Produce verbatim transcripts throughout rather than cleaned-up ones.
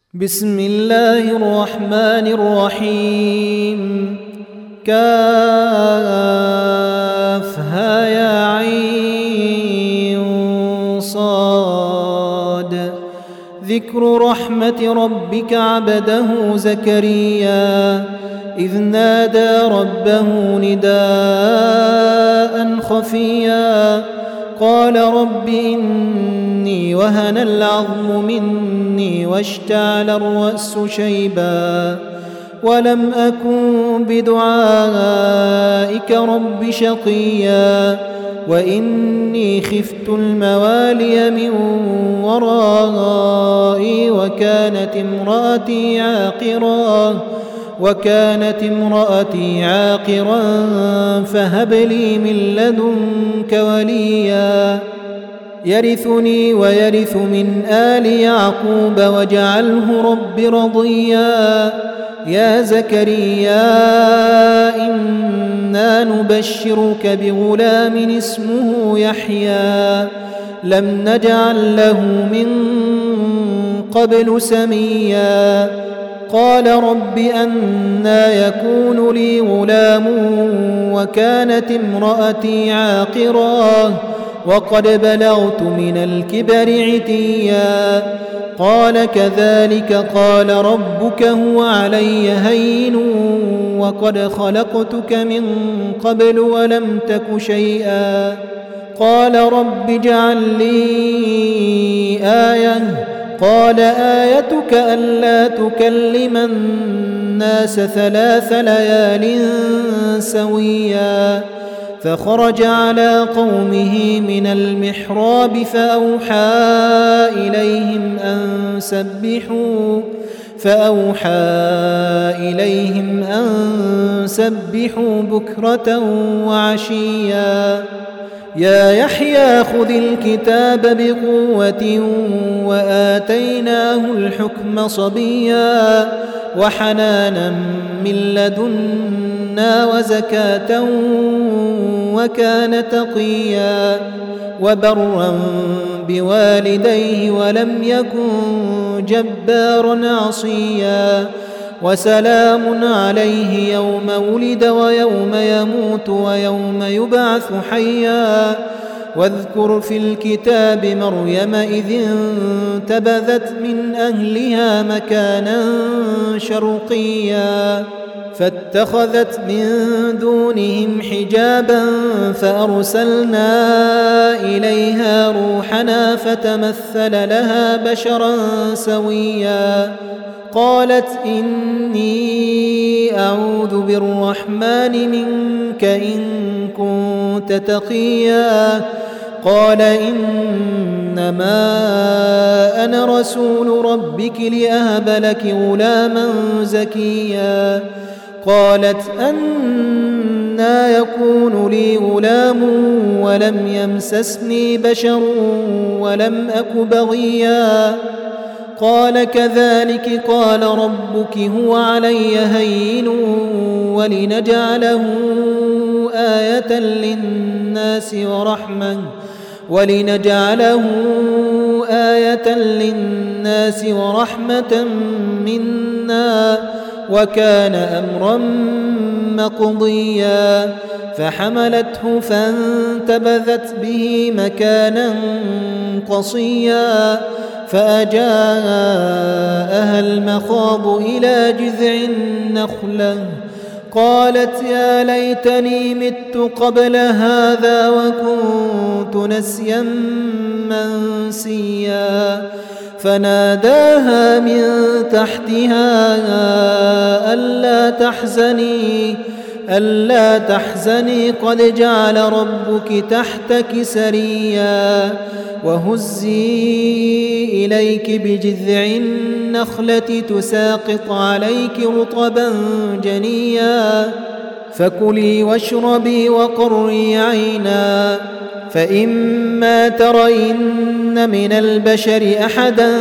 بسم الله الرحمن الرحيم. كافها يا عين صاد. ذكر رحمة ربك عبده زكريا إذ نادى ربه نداء خفيا قال رب إني وهن العظم مني واشتعل الرأس شيبا ولم أكن بدعائك رب شقيا وإني خفت الموالي من ورائي وكانت امرأتي عاقرا وكانت امرأتي عاقرا فهب لي من لدنك وليا يرثني ويرث من آل يعقوب واجعله رب رضيا. يا زكريا إنا نبشرك بغلام اسمه يحيى لم نجعل له من قبل سميا قال رب أنى يكون لي غلام وكانت امرأتي عاقرا وقد بلغت من الكبر عتيا قال كذلك قال ربك هو علي هين وقد خلقتك من قبل ولم تك شيئا قال رب اجعل لي آية قال آيتك ألا تكلم الناس ثلاث ليال سويا فخرج على قومه من المحراب فأوحى إليهم أن سبحوا فأوحى إليهم أن سبحوا بكرة وعشيا يا يحيى خذ الكتاب بقوة وآتيناه الحكم صبيا وحنانا من لدنا وزكاة وكان تقيا وبرا بوالديه ولم يكن جبارا عصيا وسلام عليه يوم ولد ويوم يموت ويوم يبعث حيا واذكر في الكتاب مريم إذ انتبذت من أهلها مكانا شرقيا فاتخذت من دونهم حجابا فأرسلنا إليها روحنا فتمثل لها بشرا سويا قالت إني أعوذ بالرحمن منك إن كنت تقيا قال إنما أنا رسول ربك لأهب لك غلاما زكيا قالت أنى يكون لي غلام ولم يمسسني بشر ولم أك بغيا قال كذلك قال ربك هو علي هين ولنجعله آية للناس ورحمة ولنجعله آية للناس ورحمة منا وكان أمرا مقضيا فحملته فانتبذت به مكانا قصيا فأجاءها المخاض إلى جذع النخلة قالت يا ليتني مت قبل هذا وكنت نسيا منسيا فناداها من تحتها ألا تحزني ألا تحزني قد جعل ربك تحتك سريا وهزي إليك بجذع النخلة تساقط عليك رطبا جنيا فكلي واشربي وقري عينا فإما ترين من البشر أحدا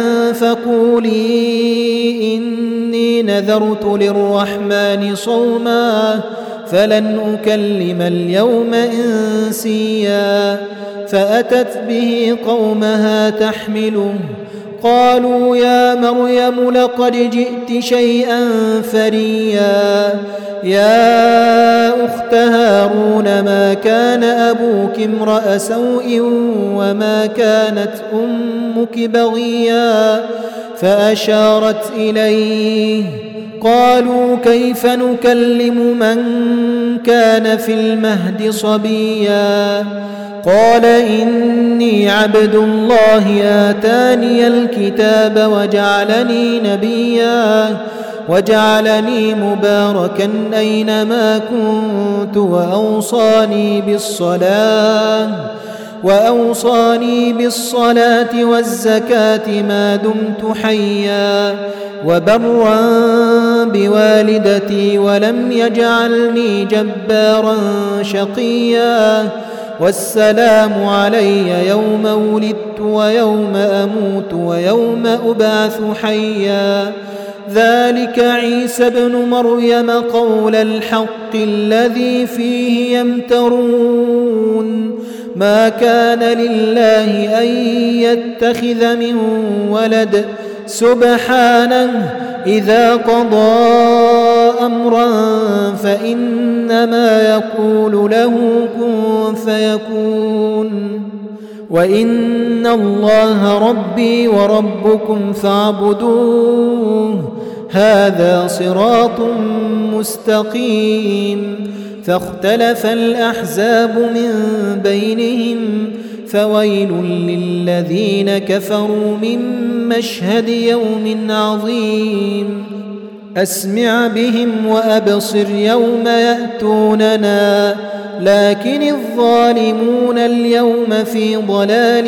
فقولي إني نذرت للرحمن صوما فلن أكلم اليوم إنسيا فأتت به قومها تحمله قالوا يا مريم لقد جئت شيئا فريا يا أخت هارون ما كان أبوك امرأ سوء وما كانت أمك بغيا فأشارت إليه قالوا كيف نكلم من كان في المهد صبيا قال إني عبد الله آتاني الكتاب وجعلني نبيا وجعلني مباركا أينما كنت وأوصاني بالصلاة وأوصاني بالصلاة والزكاة ما دمت حيا وبرا بوالدتي ولم يجعلني جبارا شقيا والسلام علي يوم ولدت ويوم أموت ويوم أبعث حيا ذلك عيسى بن مريم قول الحق الذي فيه يمترون ما كان لله أن يتخذ من ولد سبحانه إذا قضى أمرا فإنما يقول له كن فيكون وإن الله ربي وربكم فاعبدوه هذا صراط مستقيم فاختلف الأحزاب من بينهم فويل للذين كفروا من مشهد يوم عظيم أسمع بهم وأبصر يوم يأتوننا لكن الظالمون اليوم في ضلال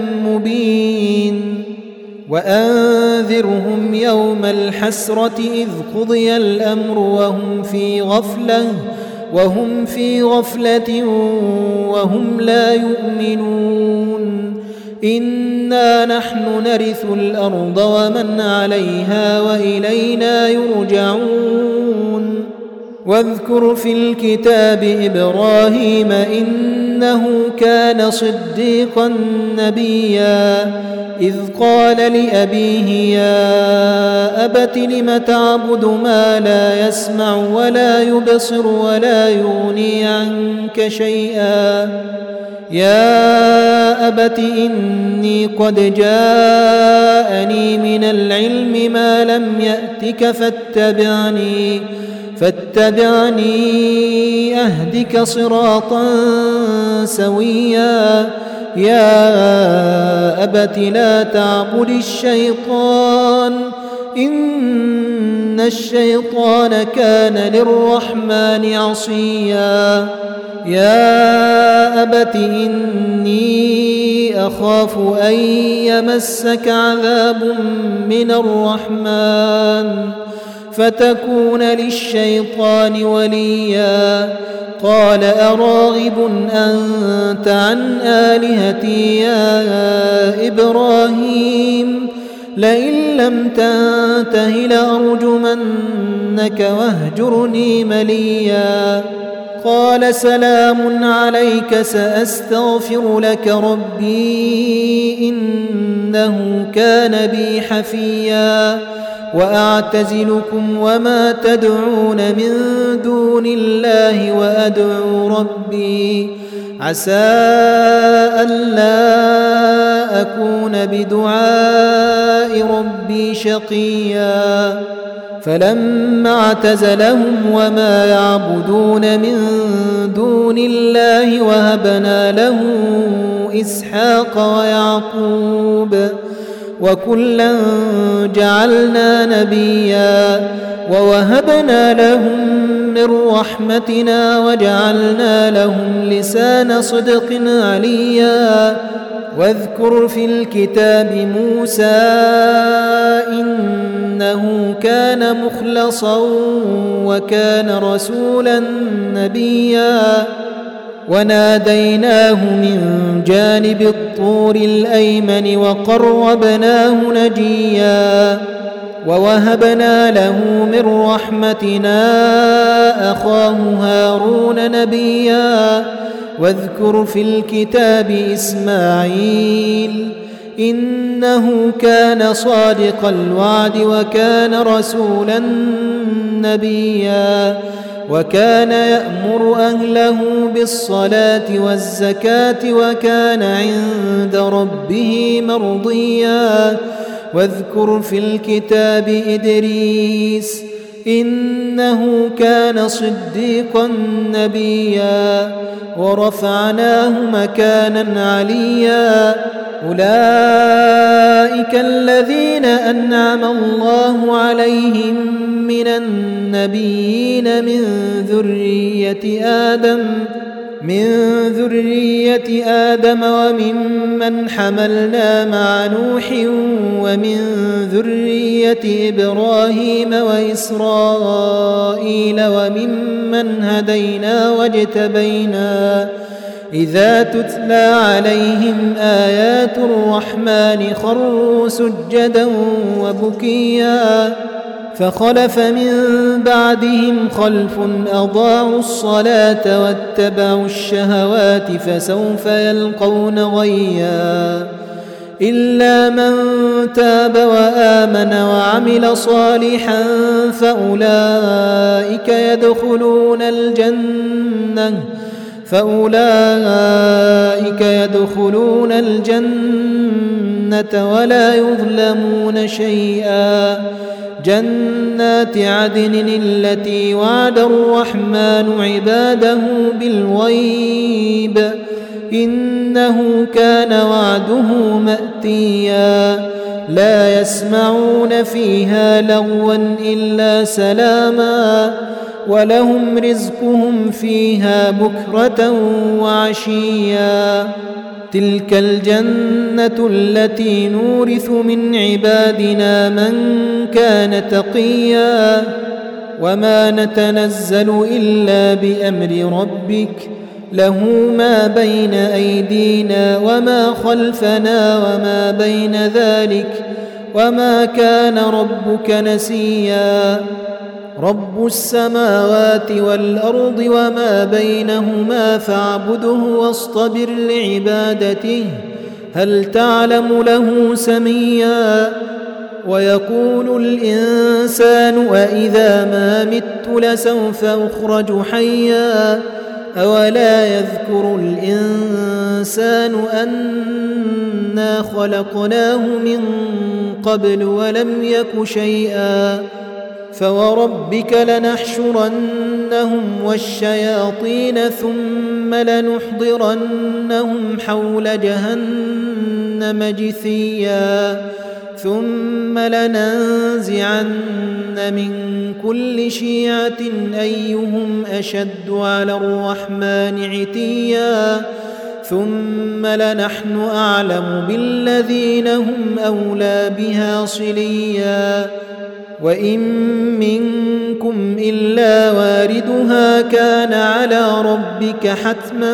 مبين وأنذرهم يوم الحسرة إذ قضي الأمر وهم في غفلة وهم في غفلة وهم لا يؤمنون إنا نحن نرث الأرض ومن عليها وإلينا يرجعون واذكر في الكتاب إبراهيم إنه كان صديقا نبيا إذ قال لأبيه يا أبت لم تعبد ما لا يسمع ولا يبصر ولا يغني عنك شيئا يا أبت إني قد جاءني من العلم ما لم يأتك فاتبعني فاتبعني أهدك صراطا سويا يا أبت لا تعبد الشيطان إن الشيطان كان للرحمن عصيا يا أبت إني أخاف أن يمسك عذاب من الرحمن فتكون للشيطان وليا قال أراغب أنت عن آلهتي يا إبراهيم لئن لم تنته لأرجمنك واهجرني مليا قال سلام عليك سأستغفر لك ربي إنه كان بي حفيا وأعتزلكم وما تدعون من دون الله وأدعو ربي عسى ألا أكون بدعاء ربي شقيا فلما اعتزلهم وما يعبدون من دون الله وهبنا له إسحاق ويعقوب وكلا جعلنا نبيا ووهبنا لهم من رحمتنا وجعلنا لهم لسان صدق عليا واذكر في الكتاب موسى إنه كان مخلصا وكان رسولا نبيا وناديناه من جانب الطور الأيمن وقربناه نجيا ووهبنا له من رحمتنا أخاه هارون نبيا واذكر في الكتاب إسماعيل إنه كان صادق الوعد وكان رسولا نبيا وكان يأمر أهله بالصلاة والزكاة وكان عند ربه مرضيا واذكر في الكتاب إدريس إنه كان صديقا نبيا ورفعناه مكانا عليا أولئك الذين أنعم الله عليهم من النبيين من ذرية آدم من ذرية آدم وممن حملنا مع نوح ومن ذرية إبراهيم وإسرائيل وممن هدينا واجتبينا إذا تتلى عليهم آيات الرحمن خروا سجدا وبكيا فخلف من بعدهم خلف أضاعوا الصلاة واتبعوا الشهوات فسوف يلقون غيا إلا من تاب وآمن وعمل صالحا فأولئك يدخلون الجنة فأولئك يدخلون الجنة ولا يظلمون شيئا جنات عدن التي وعد الرحمن عباده بالغيب إنه كان وعده مأتيا لا يسمعون فيها لغوا إلا سلاما ولهم رزقهم فيها بكرة وعشيا تلك الجنة التي نورث من عبادنا من كان تقيا وما نتنزل إلا بأمر ربك له ما بين أيدينا وما خلفنا وما بين ذلك وما كان ربك نسيا رب السماوات والأرض وما بينهما فاعبده واصطبر لعبادته هل تعلم له سميا ويقول الإنسان أإذا ما مت لسوف أخرج حيا أولا يذكر الإنسان أنا خلقناه من قبل ولم يك شيئا فوربك لنحشرنهم والشياطين ثم لنحضرنهم حول جهنم جثيا ثم لننزعن من كل شيعة أيهم أشد على الرحمن عتيا ثم لنحن أعلم بالذين هم أولى بها صليا وإن منكم إلا واردها كان على ربك حتما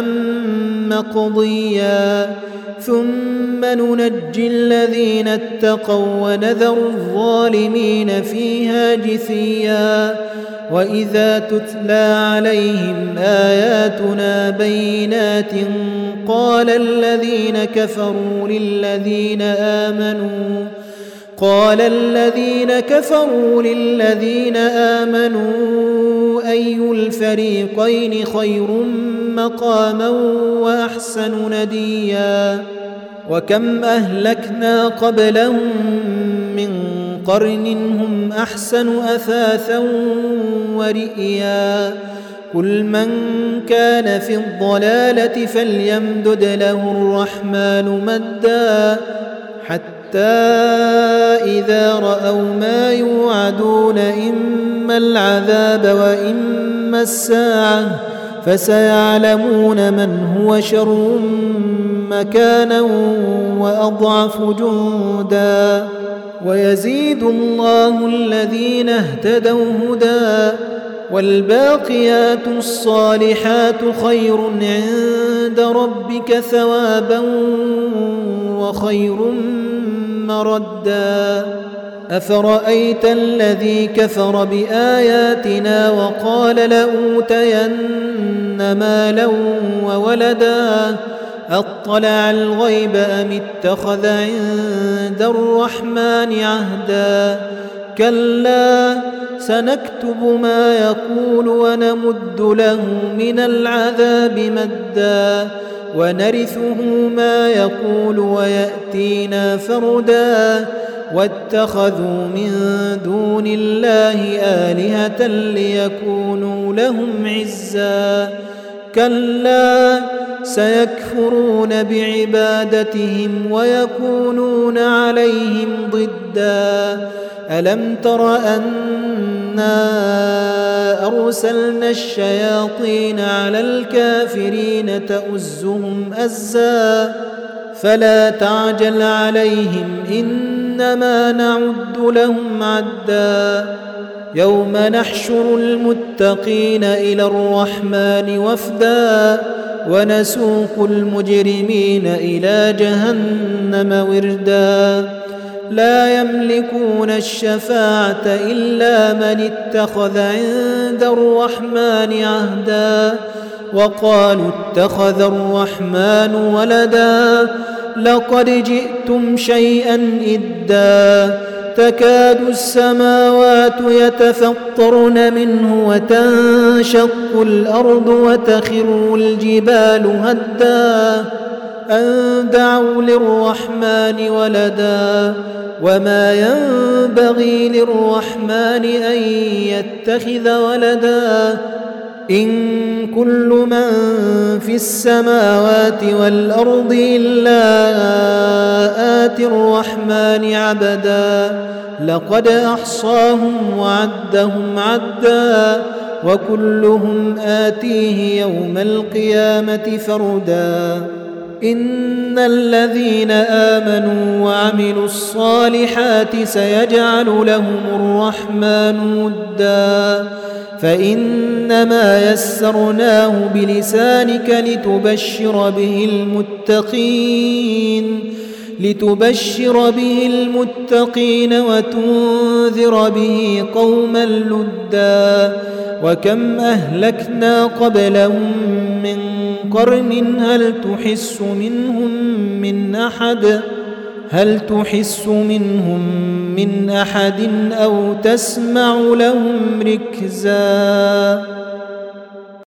مقضيا ثم ننجي الذين اتقوا ونذر الظالمين فيها جثيا وإذا تتلى عليهم آياتنا بينات قال الذين كفروا للذين آمنوا قال الذين كفروا للذين آمنوا أي الفريقين خير مقاما وأحسن نديا وكم أهلكنا قبلهم من قرن هم أحسن أثاثا ورئيا قل من كان في الضلالة فليمدد له الرحمن مدا حتى إذا رأوا ما يوعدون إما العذاب وإما الساعة فسيعلمون من هو شر مكانا وأضعف جندا ويزيد الله الذين اهتدوا هدى والباقيات الصالحات خير عند ربك ثوابا وخير مردا أفرأيت الذي كفر بآياتنا وقال لأوتين مالا وولدا أطلع الغيب أم اتخذ عند الرحمن عهدا كلا سنكتب ما يقول ونمد له من العذاب مدا ونرثه ما يقول ويأتينا فردا واتخذوا من دون الله آلهة ليكونوا لهم عزا كلا سيكفرون بعبادتهم ويكونون عليهم ضدا ألم تر أنا أرسلنا الشياطين على الكافرين تؤزهم أزا فلا تعجل عليهم إنما نعد لهم عدا يوم نحشر المتقين إلى الرحمن وفدا ونسوق المجرمين إلى جهنم وردا لا يملكون الشفاعة إلا من اتخذ عند الرحمن عهدا وقالوا اتخذ الرحمن ولدا لقد جئتم شيئا إدا تكاد السماوات يتفطرن منه وتنشق الأرض وتخر الجبال هدا أن دعوا للرحمن ولدا وما ينبغي للرحمن أن يتخذ ولدا إن كل من في السماوات والأرض إلا آتي الرحمن عبدا لقد أحصاهم وعدهم عدا وكلهم آتيه يوم القيامة فردا إن الذين آمنوا وعملوا الصالحات سيجعل لهم الرحمن ودا فإنما يسرناه بلسانك لتبشر به المتقين لتبشر به المتقين وتنذر به قوما لدا وكم أهلكنا قبلهم من قرن هل تحس منهم من أحد هل تحس منهم من أحد أو تسمع لهم ركزا